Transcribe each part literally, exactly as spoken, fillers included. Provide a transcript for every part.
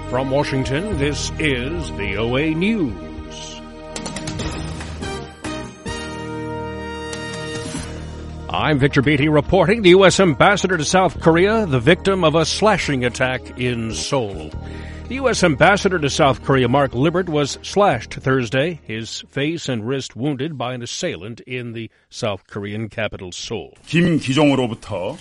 From Washington, this is V O A News. I'm Victor Beatty reporting. The U S ambassador to South Korea, the victim of a slashing attack in Seoul. The U S ambassador to South Korea, Mark Libbert, was slashed Thursday, his face and wrist wounded by an assailant in the South Korean capital, Seoul. 김기정으로부터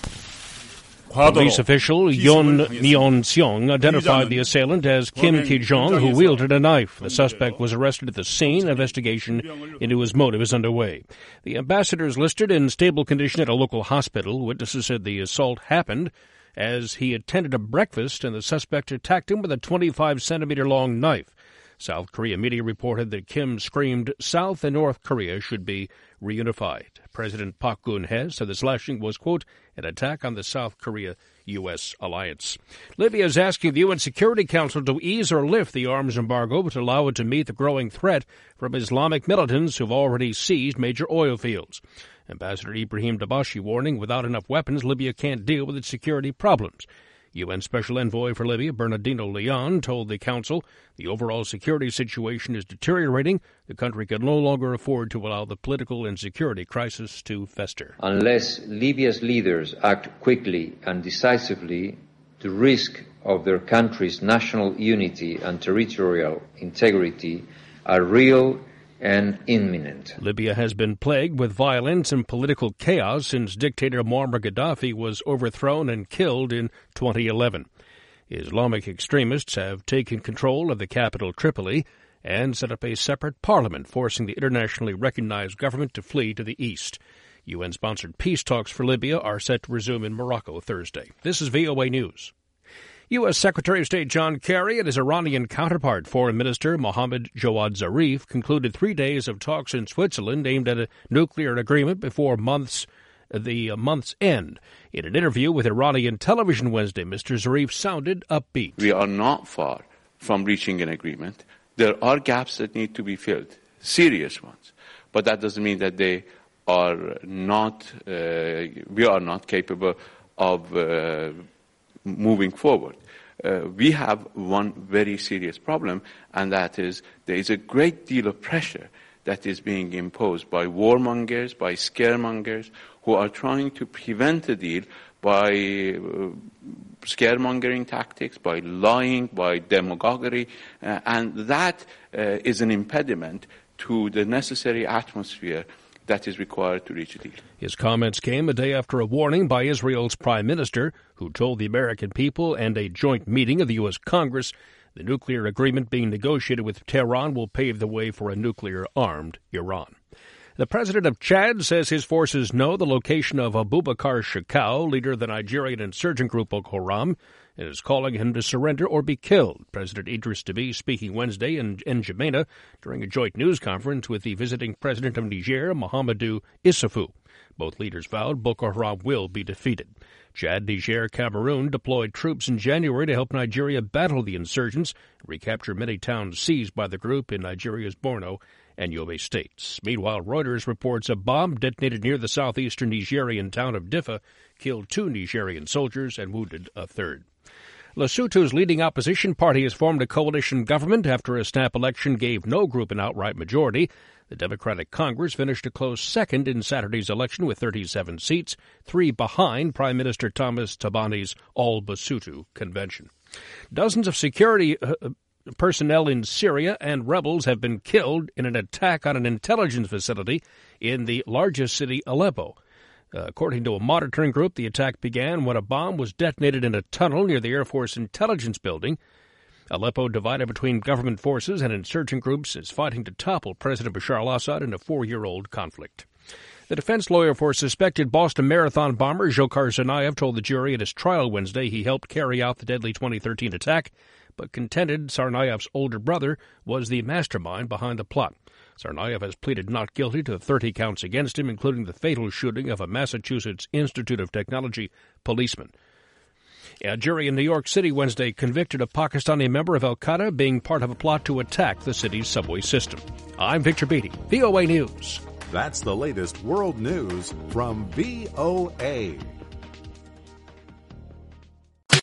Police official Yoon Myeon-seong identified the assailant as Kim Ki-jong, who wielded a knife. The suspect was arrested at the scene. Investigation into his motive is underway. The ambassador is listed in stable condition at a local hospital. Witnesses said the assault happened as he attended a breakfast and the suspect attacked him with a twenty-five centimeter long knife. South Korea media reported that Kim screamed, "South and North Korea should be reunified." President Park Geun-hye said the slashing was, quote, an attack on the South Korea-U S alliance. Libya is asking the U N Security Council to ease or lift the arms embargo to allow it to meet the growing threat from Islamic militants who've already seized major oil fields. Ambassador Ibrahim Dabashi warning without enough weapons, Libya can't deal with its security problems. U N Special Envoy for Libya, Bernardino Leon, told the Council the overall security situation is deteriorating. The country can no longer afford to allow the political and security crisis to fester. Unless Libya's leaders act quickly and decisively, the risk of their country's national unity and territorial integrity are real and imminent. Libya has been plagued with violence and political chaos since dictator Muammar Gaddafi was overthrown and killed in twenty eleven. Islamic extremists have taken control of the capital, Tripoli, and set up a separate parliament, forcing the internationally recognized government to flee to the east. U N-sponsored peace talks for Libya are set to resume in Morocco Thursday. This is V O A News. U S. Secretary of State John Kerry and his Iranian counterpart, Foreign Minister Mohammad Jawad Zarif, concluded three days of talks in Switzerland aimed at a nuclear agreement before months the month's end. In an interview with Iranian television Wednesday, Mister Zarif sounded upbeat. We are not far from reaching an agreement. There are gaps that need to be filled, serious ones, but that doesn't mean that they are not. Uh, we are not capable of Uh, moving forward. Uh, we have one very serious problem, and that is there is a great deal of pressure that is being imposed by warmongers, by scaremongers, who are trying to prevent a deal by uh, scaremongering tactics, by lying, by demagoguery, uh, and that uh, is an impediment to the necessary atmosphere that is required to reach a deal. His comments came a day after a warning by Israel's prime minister, who told the American people and a joint meeting of the U S. Congress the nuclear agreement being negotiated with Tehran will pave the way for a nuclear-armed Iran. The president of Chad says his forces know the location of Abubakar Shekau, leader of the Nigerian insurgent group Boko Haram, and is calling him to surrender or be killed. President Idris Deby speaking Wednesday in N'Djamena during a joint news conference with the visiting president of Niger, Mahamadou Issoufou. Both leaders vowed Boko Haram will be defeated. Chad, Niger, Cameroon deployed troops in January to help Nigeria battle the insurgents and recapture many towns seized by the group in Nigeria's Borno and Yobe states. Meanwhile, Reuters reports a bomb detonated near the southeastern Nigerian town of Diffa killed two Nigerian soldiers and wounded a third. Lesotho's leading opposition party has formed a coalition government after a snap election gave no group an outright majority. The Democratic Congress finished a close second in Saturday's election with thirty-seven seats, three behind Prime Minister Thomas Tabani's All Basotho convention. Dozens of security uh, personnel in Syria and rebels have been killed in an attack on an intelligence facility in the largest city, Aleppo. Uh, according to a monitoring group, the attack began when a bomb was detonated in a tunnel near the Air Force Intelligence Building. Aleppo, divided between government forces and insurgent groups, is fighting to topple President Bashar al-Assad in a four-year-old conflict. The defense lawyer for suspected Boston Marathon bomber Dzhokhar Tsarnaev told the jury at his trial Wednesday he helped carry out the deadly twenty thirteen attack, but contended Tsarnaev's older brother was the mastermind behind the plot. Tsarnaev has pleaded not guilty to thirty counts against him, including the fatal shooting of a Massachusetts Institute of Technology policeman. A jury in New York City Wednesday convicted a Pakistani member of al-Qaeda being part of a plot to attack the city's subway system. I'm Victor Beatty, V O A News. That's the latest world news from V O A.